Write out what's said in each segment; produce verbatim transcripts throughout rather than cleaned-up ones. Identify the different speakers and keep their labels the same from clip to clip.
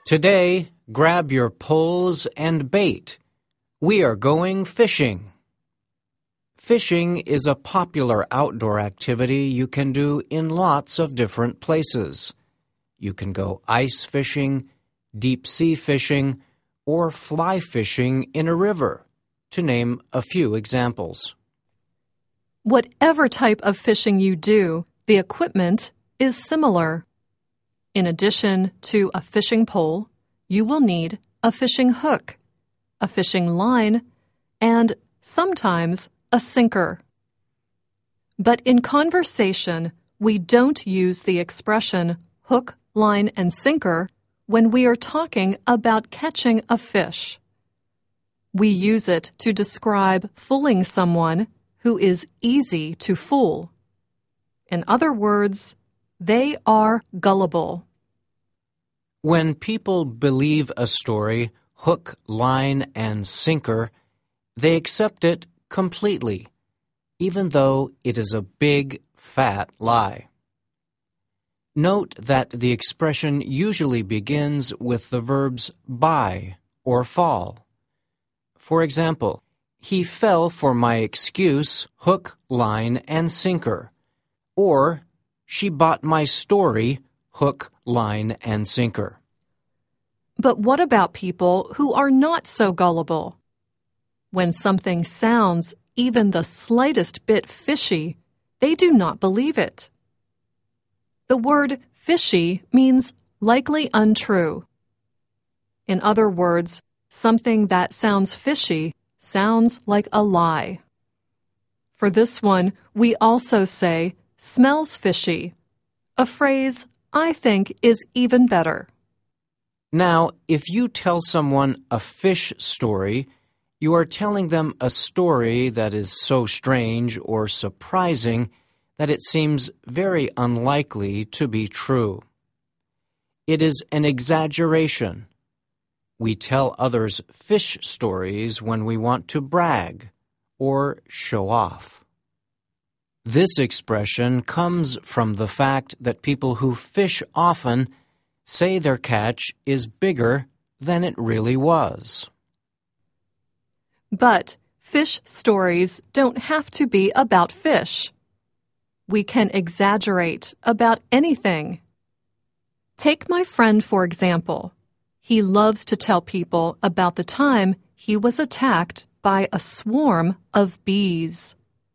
Speaker 1: Today, grab your poles and bait. We are going fishing. Fishing is a popular outdoor activity you can do in lots of different places. You can go ice fishing, deep sea fishing, or fly fishing in a river, to name a few examples.
Speaker 2: Whatever type of fishing you do, the equipment is similar. In addition to a fishing pole, you will need a fishing hook, a fishing line, and sometimes a sinker. But in conversation, we don't use the expression hook, line, and sinker when we are talking about catching a fish. We use it to describe fooling someone who is easy to fool. In other words, they are gullible.
Speaker 1: When people believe a story, hook, line, and sinker, they accept it completely, even though it is a big, fat lie. Note that the expression usually begins with the verbs buy or fall. For example, he fell for my excuse, hook, line, and sinker. Or, she bought my story, hook, line, and sinker.
Speaker 2: But what about people who are not so gullible? When something sounds even the slightest bit fishy, they do not believe it. The word fishy means likely untrue. In other words, something that sounds fishy sounds like a lie. For this one, we also say smells fishy, a phrase I think is even better.
Speaker 1: Now, if you tell someone a fish story, you are telling them a story that is so strange or surprising that it seems very unlikely to be true. It is an exaggeration. We tell others fish stories when we want to brag or show off. This expression comes from the fact that people who fish often say their catch is bigger than it really was.
Speaker 2: But fish stories don't have to be about fish. We can exaggerate about anything. Take my friend, for example. He loves to tell people about the time he was attacked by a swarm of bees.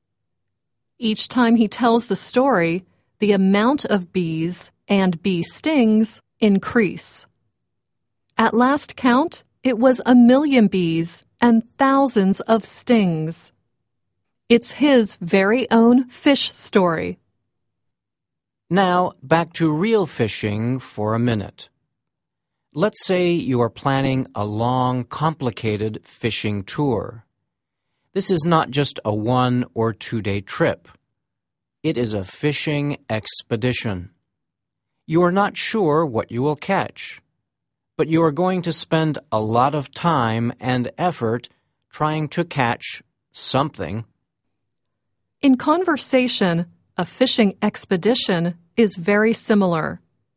Speaker 2: Each time he tells the story, the amount of bees and bee stings increase. At last count, it was a million bees and thousands of stings. It's his very own fish story.
Speaker 1: Now, back to real fishing for a minute. Let's say you are planning a long, complicated fishing tour. This is not just a one- or two-day trip. It is a fishing expedition. You are not sure what you will catch, but you are going to spend a lot of time and effort trying to catch something.
Speaker 2: In conversation, a fishing expedition is very similar.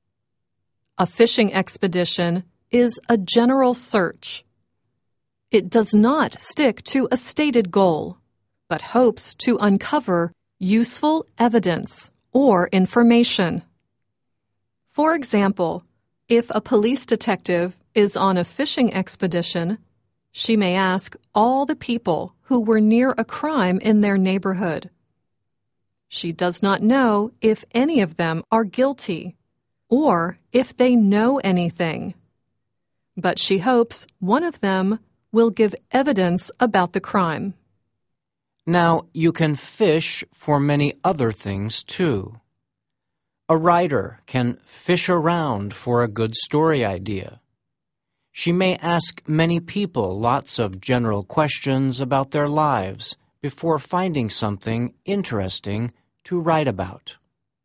Speaker 2: A fishing expedition is a general search. It does not stick to a stated goal, but hopes to uncover useful evidence or information. For example, if a police detective is on a fishing expedition, she may ask all the people who were near a crime in their neighborhood. She does not know if any of them are guilty or if they know anything, but she hopes one of them will give evidence about the crime.
Speaker 1: Now, you can fish for many other things too. A writer can fish around for a good story idea. She may ask many people lots of general questions about their lives before finding something interesting to write about.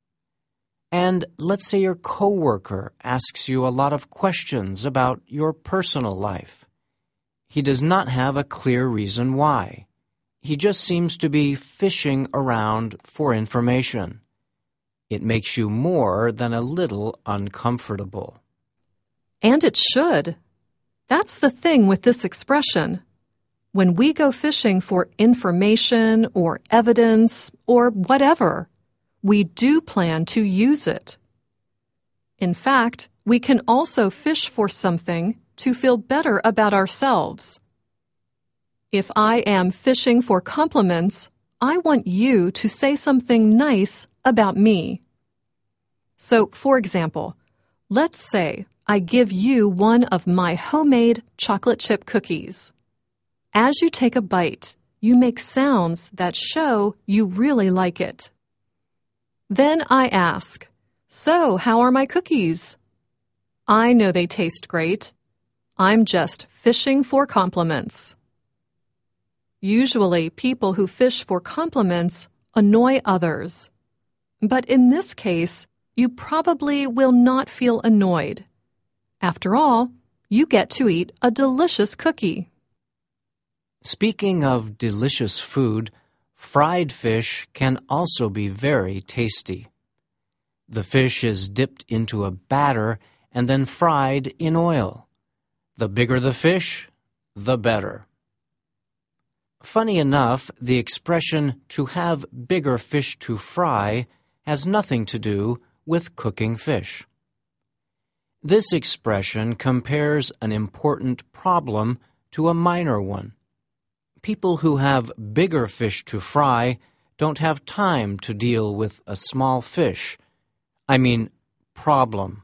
Speaker 1: And let's say your coworker asks you a lot of questions about your personal life. He does not have a clear reason why. He just seems to be fishing around for information. It makes you more than a little uncomfortable.
Speaker 2: And it should. That's the thing with this expression. When we go fishing for information or evidence or whatever, we do plan to use it. In fact, we can also fish for something to feel better about ourselves. If I am fishing for compliments, I want you to say something nice about me. So, for example, let's say I give you one of my homemade chocolate chip cookies. As you take a bite, you make sounds that show you really like it. Then I ask, "So, how are my cookies?" I know they taste great. I'm just fishing for compliments. Usually, people who fish for compliments annoy others. But in this case, you probably will not feel annoyed. After all, you get to eat a delicious cookie.
Speaker 1: Speaking of delicious food, fried fish can also be very tasty. The fish is dipped into a batter and then fried in oil. The bigger the fish, the better. Funny enough, the expression "to have bigger fish to fry" has nothing to do with cooking fish. This expression compares an important problem to a minor one. People who have bigger fish to fry don't have time to deal with a small fish. I mean, problem.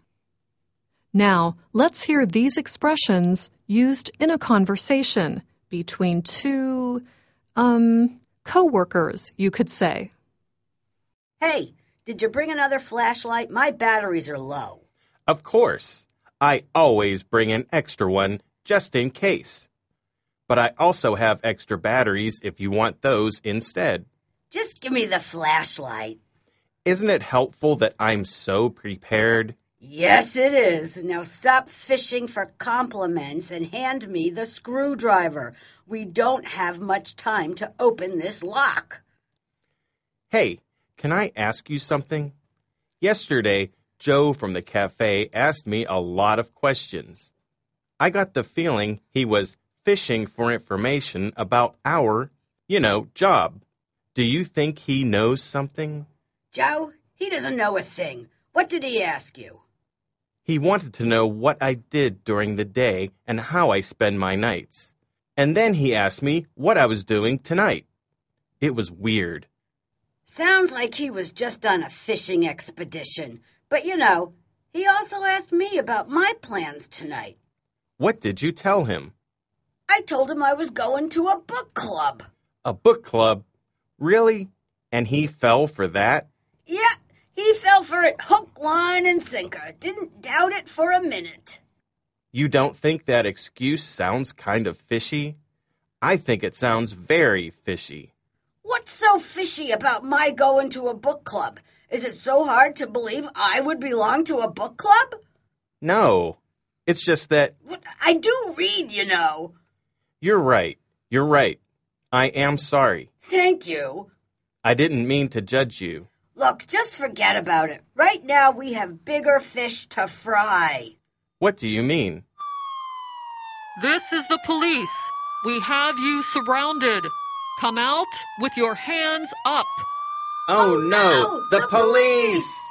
Speaker 2: Now, let's hear these expressions used in a conversation between two, um, co-workers, you could say.
Speaker 3: Hey, did you bring another flashlight? My batteries are low.
Speaker 4: Of course. I always bring an extra one just in case. But I also have extra batteries if you want those instead.
Speaker 3: Just give me the flashlight.
Speaker 4: Isn't it helpful that I'm so prepared?
Speaker 3: Yes, it is. Now stop fishing for compliments and hand me the screwdriver. We don't have much time to open this lock.
Speaker 4: Hey, can I ask you something? Yesterday, Joe from the cafe asked me a lot of questions. I got the feeling he was fishing for information about our, you know, job. Do you think he knows something?
Speaker 3: Joe, he doesn't know a thing. What did he ask you?
Speaker 4: He wanted to know what I did during the day and how I spend my nights. And then he asked me what I was doing tonight. It was weird.
Speaker 3: Sounds like he was just on a fishing expedition. But you know, he also asked me about my plans tonight.
Speaker 4: What did you tell him?
Speaker 3: I told him I was going to a book club.
Speaker 4: A book club? Really? And he fell for that?
Speaker 3: Yeah, he fell for it hook, line, and sinker. Didn't doubt it for a minute.
Speaker 4: You don't think that excuse sounds kind of fishy? I think it sounds very fishy.
Speaker 3: What's so fishy about my going to a book club? Is it so hard to believe I would belong to a book club?
Speaker 4: No, it's just that...
Speaker 3: I do read, you know.
Speaker 4: You're right. You're right. I am sorry.
Speaker 3: Thank you.
Speaker 4: I didn't mean to judge you.
Speaker 3: Look, just forget about it. Right now we have bigger fish to fry.
Speaker 4: What do you mean?
Speaker 2: This is the police. We have you surrounded. Come out with your hands up.
Speaker 4: Oh,
Speaker 3: Oh,
Speaker 4: no,
Speaker 3: no,
Speaker 4: the,
Speaker 3: the
Speaker 4: police!
Speaker 3: police!